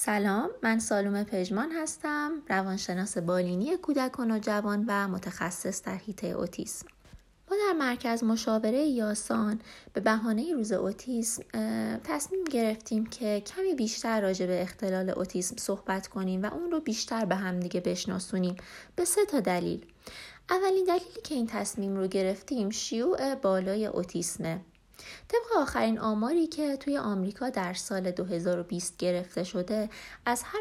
سلام، من سالومه پژمان هستم، روانشناس بالینی کودکان و جوان و متخصص در حیطه اوتیسم. ما در مرکز مشاوره یاسان به بهانه روز اوتیسم تصمیم گرفتیم که کمی بیشتر راجع به اختلال اوتیسم صحبت کنیم و اون رو بیشتر به هم دیگه بشناسونیم به 3 دلیل. اولین دلیلی که این تصمیم رو گرفتیم شیوع بالای اوتیسمه. طبق آخرین آماری که توی آمریکا در سال 2020 گرفته شده، از هر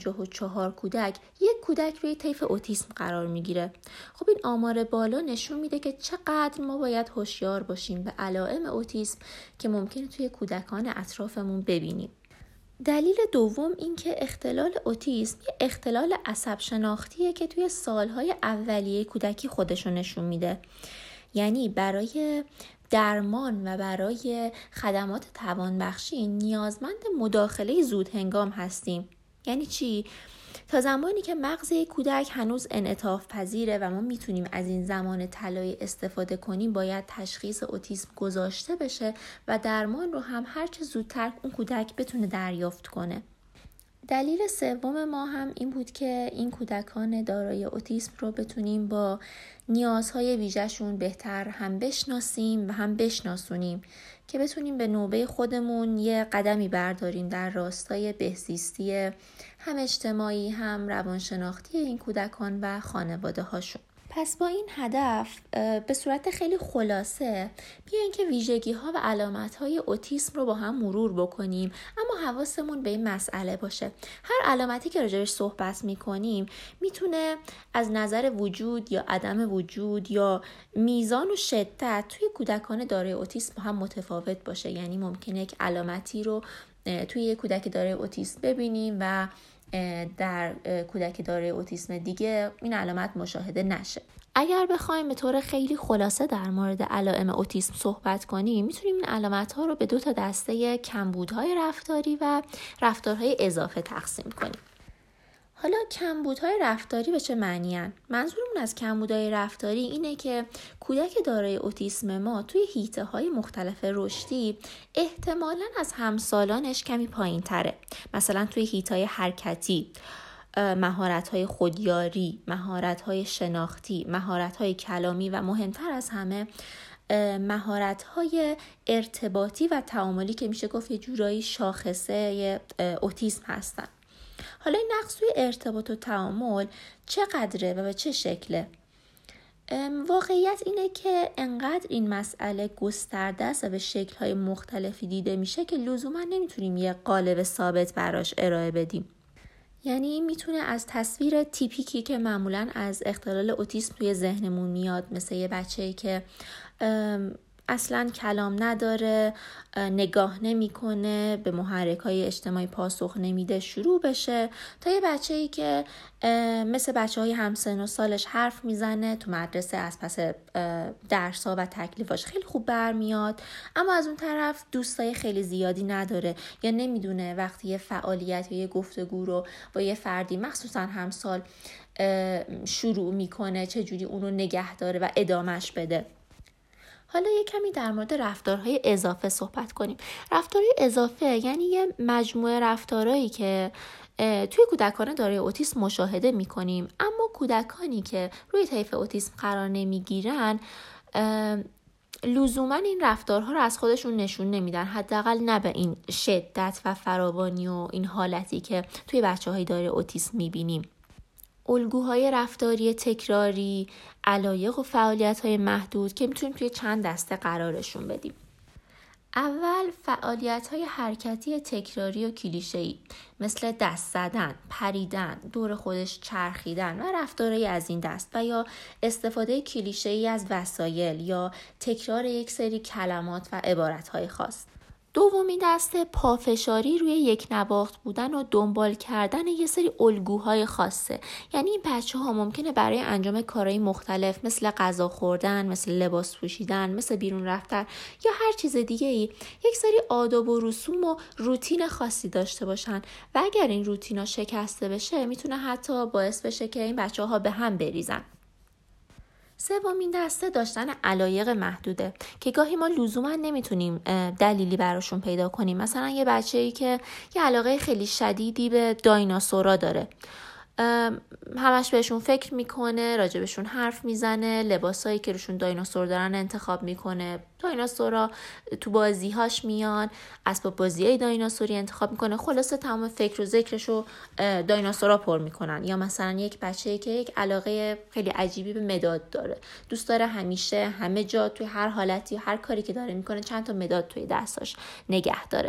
54 کودک یک کودک روی طیف اوتیسم قرار میگیره. خب این آمار بالا نشون میده که چقدر ما باید هوشیار باشیم به علائم اوتیسم که ممکنه توی کودکان اطرافمون ببینیم. دلیل دوم این که اختلال اوتیسم یه اختلال عصب شناختیه که توی سالهای اولیه کودکی خودشو نشون میده. یعنی برای درمان و برای خدمات توانبخشی نیازمند مداخله زود هنگام هستیم. یعنی چی؟ تا زمانی که مغز کودک هنوز انعطاف پذیره و ما میتونیم از این زمان طلایی استفاده کنیم، باید تشخیص اوتیسم گذاشته بشه و درمان رو هم هرچه زودتر اون کودک بتونه دریافت کنه. دلیل سوم ما هم این بود که این کودکان دارای اوتیسم رو بتونیم با نیازهای ویژه‌شون بهتر هم بشناسیم و هم بشناسونیم که بتونیم به نوبه خودمون یه قدمی برداریم در راستای بهزیستی هم اجتماعی هم روانشناختی این کودکان و خانواده هاشون. پس با این هدف به صورت خیلی خلاصه بیاین که ویژگی ها و علامت های اوتیسم رو با هم مرور بکنیم، اما حواسمون به این مسئله باشه. هر علامتی که راجعش صحبت میکنیم میتونه از نظر وجود یا عدم وجود یا میزان و شدت توی کودکان دارای اوتیسم با هم متفاوت باشه. یعنی ممکنه یک علامتی رو توی یک کودک دارای اوتیسم ببینیم و در کودک دارای اوتیسم دیگه این علامت مشاهده نشه. اگر بخوایم به طور خیلی خلاصه در مورد علائم اوتیسم صحبت کنیم، میتونیم این علامت‌ها رو به 2 دسته کمبودهای رفتاری و رفتارهای اضافه تقسیم کنیم. حالا کمبودهای رفتاری به چه معنی هستند؟ منظورمون از کمبودهای رفتاری اینه که کودک دارای اوتیسم ما توی حیطه‌های مختلف رشدی احتمالاً از همسالانش کمی پایین‌تره. مثلا توی حیطه‌های حرکتی، مهارت‌های خودیاری، مهارت‌های شناختی، مهارت‌های کلامی و مهمتر از همه مهارت‌های ارتباطی و تعاملی که میشه گفت یه جورایی شاخصه اوتیسم هستن. حالا این نقص توی ارتباط و تعامل چقدره و به چه شکله؟ واقعیت اینه که انقدر این مسئله گسترده است و به شکل‌های مختلفی دیده میشه که لزوما نمیتونیم یه قالب ثابت براش ارائه بدیم. یعنی میتونه از تصویر تیپیکی که معمولاً از اختلال اوتیسم توی ذهنمون میاد، مثل یه بچه‌ای که اصلاً کلام نداره، نگاه نمی‌کنه، به محرک‌های اجتماعی پاسخ نمیده شروع بشه، تا یه بچه‌ای که مثل بچه‌های همسن و سالش حرف میزنه، تو مدرسه از پس درس‌ها و تکلیفاش خیلی خوب برمیاد، اما از اون طرف دوستای خیلی زیادی نداره یا نمیدونه وقتی یه فعالیت یا یه گفتگو رو با یه فردی مخصوصاً همسال شروع میکنه چجوری اون رو نگه داره و ادامهش بده. حالا یه کمی در مورد رفتارهای اضافه صحبت کنیم. رفتارهای اضافه یعنی یه مجموعه رفتارهایی که توی کودکان دارای اوتیسم مشاهده می‌کنیم، اما کودکانی که روی طیف اوتیسم قرار نمی‌گیرن لزوما این رفتارها رو از خودشون نشون نمیدن، حداقل نه به این شدت و فراوانی و این حالتی که توی بچه‌های دارای اوتیسم می‌بینیم. الگوهای رفتاری تکراری، علایق و فعالیت‌های محدود که میتونیم توی چند دسته قرارشون بدیم. اول فعالیت‌های حرکتی تکراری و کلیشه‌ای مثل دست زدن، پریدن، دور خودش چرخیدن و رفتارهای از این دست و یا استفاده کلیشه‌ای از وسایل یا تکرار یک سری کلمات و عبارت‌های خاص. دومین دسته پافشاری روی یک نواخت بودن و دنبال کردن یه سری الگوهای خاصه. یعنی این بچه‌ها ممکنه برای انجام کارهای مختلف مثل غذا خوردن، مثل لباس پوشیدن، مثل بیرون رفتن یا هر چیز دیگه‌ای یک سری آداب و رسوم و روتین خاصی داشته باشن و اگر این روتینا شکسته بشه میتونه حتی باعث بشه که این بچه‌ها به هم بریزن. سومین دسته داشتن علایق محدوده که گاهی ما لزوما نمیتونیم دلیلی براشون پیدا کنیم. مثلا یه بچه‌ای که یه علاقه خیلی شدیدی به دایناسورا داره، همش بهشون فکر میکنه، راجبشون حرف میزنه، لباسایی که روشون دایناسور دارن انتخاب میکنه، دایناسورا تو بازیهاش میان، اسباب بازیای دایناسوری انتخاب میکنه، خلاصه تمام فکر و ذکرشو دایناسورا پر میکنن. یا مثلا یک بچه‌ای که یک علاقه خیلی عجیبی به مداد داره، دوست داره همیشه همه جا توی هر حالتی هر کاری که داره میکنه چند تا مداد توی دستاش نگه داره.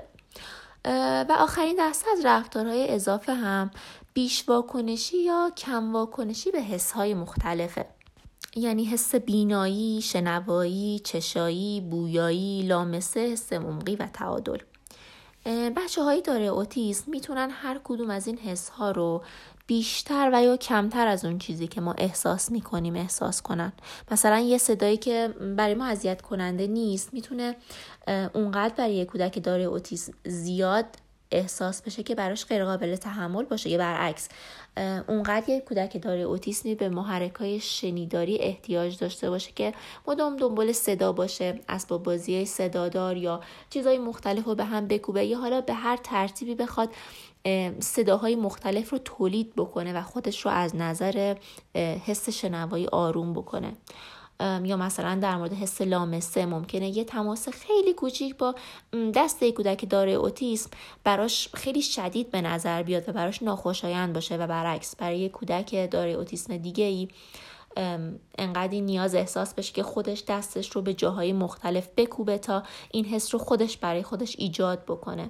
و آخرین دسته از رفتارهای اضافه هم بیش واکنشی یا کم واکنشی به حسهای مختلفه. یعنی حس بینایی، شنوایی، چشایی، بویایی، لامسه، حس عمقی و تعادل. بچه‌های دارای اوتیسم میتونن هر کدوم از این حسها رو بیشتر و یا کمتر از اون چیزی که ما احساس میکنیم احساس کنن. مثلا یه صدایی که برای ما اذیت کننده نیست میتونه اونقدر برای یک کودک دارای اوتیسم زیاد احساس بشه که براش غیر قابل تحمل باشه. یا برعکس، اونقدر یک کودک دارای اوتیسمی به محرک‌های شنیداری احتیاج داشته باشه که مدام دنبال صدا باشه، اسباب بازی صدادار یا چیزهای مختلف رو به هم بکوبه، یا حالا به هر ترتیبی بخواد صداهای مختلف رو تولید بکنه و خودش رو از نظر حس شنوایی آروم بکنه. یا مثلا در مورد حس لامسه ممکنه یه تماس خیلی کوچیک با دست یک کودک دارای اوتیسم براش خیلی شدید به نظر بیاد و براش ناخوشایند باشه و برعکس برای یک کودک دارای اوتیسم دیگه‌ای انقدر نیاز احساس بشه که خودش دستش رو به جاهای مختلف بکوبه تا این حس رو خودش برای خودش ایجاد بکنه.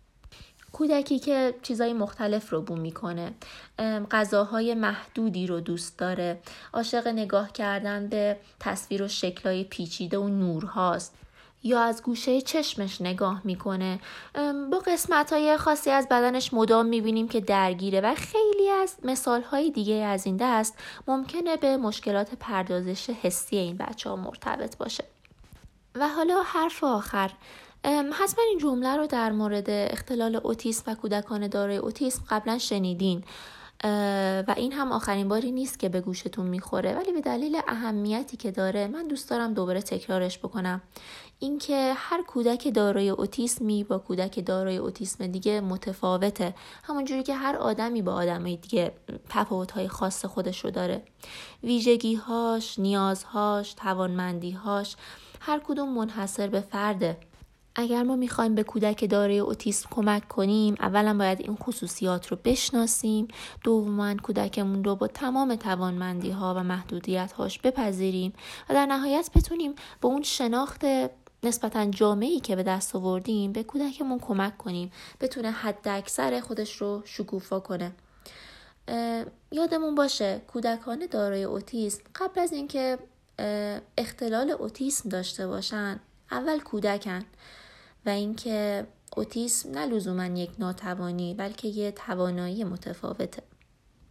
کودکی که چیزای مختلف رو بو میکنه، غذاهای محدودی رو دوست داره، عاشق نگاه کردن به تصویر و شکلای پیچیده و نورهاست، یا از گوشه چشمش نگاه میکنه، با قسمت‌های خاصی از بدنش مدام میبینیم که درگیره و خیلی از مثال‌های دیگه از این دست ممکنه به مشکلات پردازش حسی این بچه‌ها مرتبط باشه. و حالا حرف آخر، حتما این جمله رو در مورد اختلال اوتیسم و کودکان دارای اوتیسم قبلا شنیدین و این هم آخرین باری نیست که به گوشتون میخوره، ولی به دلیل اهمیتی که داره من دوست دارم دوباره تکرارش بکنم. اینکه هر کودک دارای اوتیسمی با کودک دارای اوتیسم دیگه متفاوته، همونجوری که هر آدمی با آدمی دیگه تفاوت‌های خاص خودش رو داره. ویژگی‌هاش، نیازهاش، توانمندی‌هاش هر کدوم منحصر به فرده. اگر ما میخوایم به کودک دارای اوتیسم کمک کنیم، اولا باید این خصوصیات رو بشناسیم، دوما کودکمون رو با تمام توانمندی‌ها و محدودیت‌هاش بپذیریم و در نهایت بتونیم با اون شناخت نسبتاً جامعی که به دست آوردیم به کودکمون کمک کنیم بتونه حد اکثر خودش رو شکوفا کنه. یادمون باشه کودکان دارای اوتیسم قبل از اینکه اختلال اوتیسم داشته باشن اول کودکن و اینکه اوتیسم نه لزوما یک ناتوانی بلکه یه توانایی متفاوته.